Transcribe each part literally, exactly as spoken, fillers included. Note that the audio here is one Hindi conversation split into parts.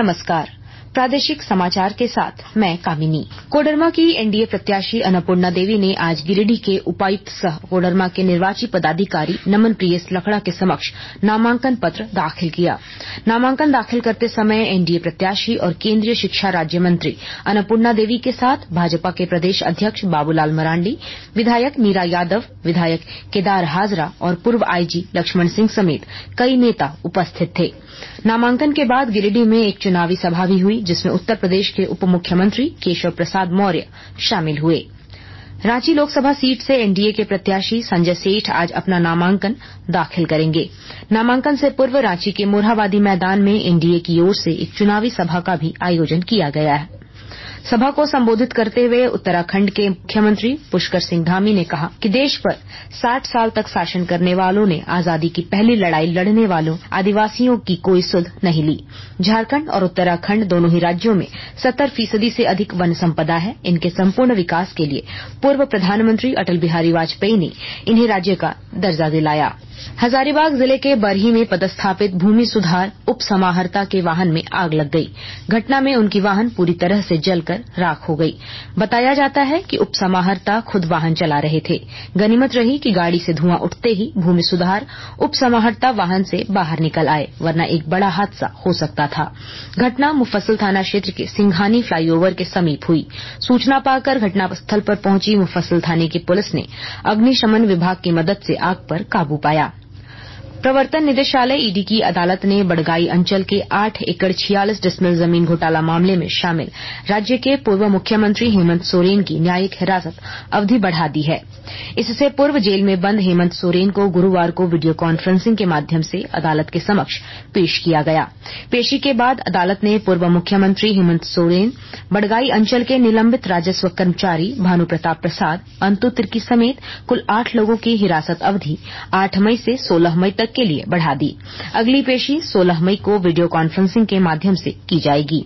नमस्कार। प्रादेशिक समाचार के साथ मैं कामिनी। कोडरमा की एनडीए प्रत्याशी अन्नपूर्णा देवी ने आज गिरिडीह के उपायुक्त सह कोडरमा के निर्वाची पदाधिकारी नमन प्रियेश लकड़ा के समक्ष नामांकन पत्र दाखिल किया। नामांकन दाखिल करते समय एनडीए प्रत्याशी और केंद्रीय शिक्षा राज्य मंत्री अन्नपूर्णा देवी के साथ भाजपा के प्रदेश अध्यक्ष बाबूलाल मरांडी, विधायक मीरा यादव, विधायक केदार हाजरा और पूर्व आईजी लक्ष्मण सिंह समेत कई नेता उपस्थित थे। नामांकन के बाद गिरिडीह में एक चुनावी सभा भी हुई, जिसमें उत्तर प्रदेश के उप मुख्यमंत्री केशव प्रसाद मौर्य शामिल हुए। रांची लोकसभा सीट से एनडीए के प्रत्याशी संजय सेठ आज अपना नामांकन दाखिल करेंगे। नामांकन से पूर्व रांची के मोरहाबादी मैदान में एनडीए की ओर से एक चुनावी सभा का भी आयोजन किया गया है। सभा को संबोधित करते हुए उत्तराखंड के मुख्यमंत्री पुष्कर सिंह धामी ने कहा कि देश पर साठ साल तक शासन करने वालों ने आजादी की पहली लड़ाई लड़ने वालों आदिवासियों की कोई सुध नहीं ली। झारखंड और उत्तराखंड दोनों ही राज्यों में सत्तर फीसदी से अधिक वन संपदा है। इनके संपूर्ण विकास के लिए पूर्व प्रधानमंत्री अटल बिहारी वाजपेयी ने इन्हें राज्य का दर्जा दिलाया। हजारीबाग जिले के बरही में पदस्थापित भूमि सुधार उप समाहर्ता के वाहन में आग लग गई। घटना में उनकी वाहन पूरी तरह से जलकर राख हो गई। बताया जाता है कि उप समाहर्ता खुद वाहन चला रहे थे। गनीमत रही कि गाड़ी से धुआं उठते ही भूमि सुधार उप समाहर्ता वाहन से बाहर निकल आए, वरना एक बड़ा हादसा हो सकता था। घटना मुफस्सिल थाना क्षेत्र के सिंघानी फ्लाईओवर के समीप हुई। सूचना पाकर घटनास्थल पर पहुंची मुफस्सिल थाने की पुलिस ने अग्निशमन विभाग की मदद से आग पर काबू पाया। प्रवर्तन निदेशालय ईडी की अदालत ने बड़गाई अंचल के आठ एकड़ छियालीस डिसमिल जमीन घोटाला मामले में शामिल राज्य के पूर्व मुख्यमंत्री हेमंत सोरेन की न्यायिक हिरासत अवधि बढ़ा दी है। इससे पूर्व जेल में बंद हेमंत सोरेन को गुरुवार को वीडियो कॉन्फ्रेंसिंग के माध्यम से अदालत के समक्ष पेश किया गया। पेशी के बाद अदालत ने पूर्व मुख्यमंत्री हेमंत सोरेन, बड़गाई अंचल के निलंबित राजस्व कर्मचारी भानु प्रताप प्रसाद, अंतु तिर्की समेत कुल आठ लोगों की हिरासत अवधि आठ मई से सोलह मई तक के लिए बढ़ा दी। अगली पेशी सोलह मई को वीडियो कॉन्फ्रेंसिंग के माध्यम से की जाएगी।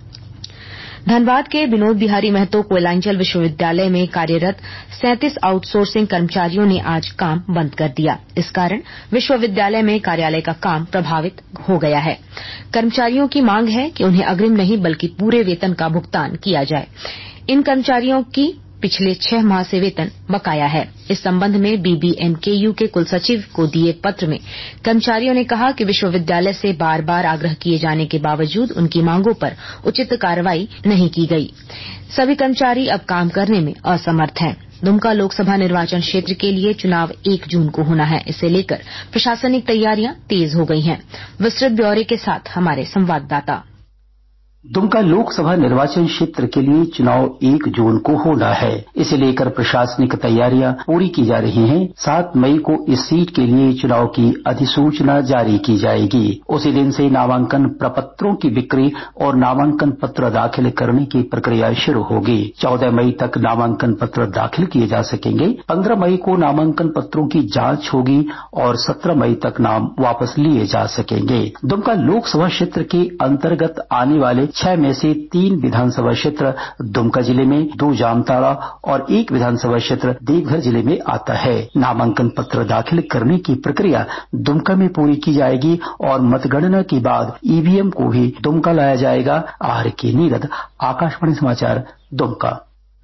धनबाद के विनोद बिहारी महतो कोयलांचल विश्वविद्यालय में कार्यरत सैंतीस आउटसोर्सिंग कर्मचारियों ने आज काम बंद कर दिया। इस कारण विश्वविद्यालय में कार्यालय का काम प्रभावित हो गया है। कर्मचारियों की मांग है कि उन्हें अग्रिम नहीं बल्कि पूरे वेतन का भुगतान किया जाए। इन कर्मचारियों की पिछले छह माह से वेतन बकाया है। इस संबंध में बीबीएमकेयू के कुलसचिव को दिए पत्र में कर्मचारियों ने कहा कि विश्वविद्यालय से बार बार आग्रह किए जाने के बावजूद उनकी मांगों पर उचित कार्रवाई नहीं की गई। सभी कर्मचारी अब काम करने में असमर्थ हैं। दुमका लोकसभा निर्वाचन क्षेत्र के लिए चुनाव एक जून को होना है। इसे लेकर प्रशासनिक तैयारियां तेज हो गई हैं। विस्तृत ब्यौरे के साथ हमारे संवाददाता। दुमका लोकसभा निर्वाचन क्षेत्र के लिए चुनाव एक जून को होना है। इसे लेकर प्रशासनिक तैयारियां पूरी की जा रही हैं। सात मई को इस सीट के लिए चुनाव की अधिसूचना जारी की जाएगी। उसी दिन से नामांकन प्रपत्रों की बिक्री और नामांकन पत्र दाखिल करने की प्रक्रिया शुरू होगी। चौदह मई तक नामांकन पत्र दाखिल किए जा सकेंगे। पंद्रह मई को नामांकन पत्रों की जांच होगी और सत्रह मई तक नाम वापस लिए जा सकेंगे। दुमका लोकसभा क्षेत्र के अंतर्गत आने वाले छह में से तीन विधानसभा क्षेत्र दुमका जिले में, दो जामताड़ा और एक विधानसभा क्षेत्र देवघर जिले में आता है। नामांकन पत्र दाखिल करने की प्रक्रिया दुमका में पूरी की जाएगी और मतगणना के बाद ईवीएम को भी दुमका लाया जाएगा। आर के नीरद, आकाशवाणी समाचार, दुमका।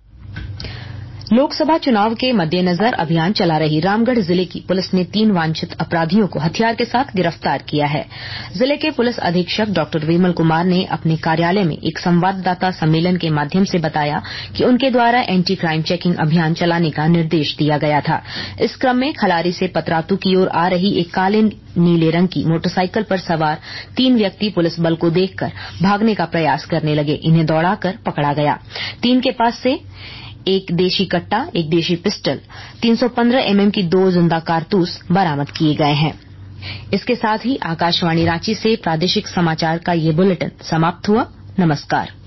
लोकसभा चुनाव के मद्देनजर अभियान चला रही रामगढ़ जिले की पुलिस ने तीन वांछित अपराधियों को हथियार के साथ गिरफ्तार किया है। जिले के पुलिस अधीक्षक डॉक्टर विमल कुमार ने अपने कार्यालय में एक संवाददाता सम्मेलन के माध्यम से बताया कि उनके द्वारा एंटी क्राइम चेकिंग अभियान चलाने का निर्देश दिया गया था। इस क्रम में खलारी से पतरातू की ओर आ रही एक काले नीले रंग की मोटरसाइकिल पर सवार तीन व्यक्ति पुलिस बल को देखकर भागने का प्रयास करने लगे। इन्हें दौड़ाकर पकड़ा गया। तीन के पास से एक देशी कट्टा, एक देशी पिस्टल, तीन सौ पंद्रह एमएम की दो जिंदा कारतूस बरामद किए गए हैं। इसके साथ ही आकाशवाणी रांची से प्रादेशिक समाचार का ये बुलेटिन समाप्त हुआ। नमस्कार।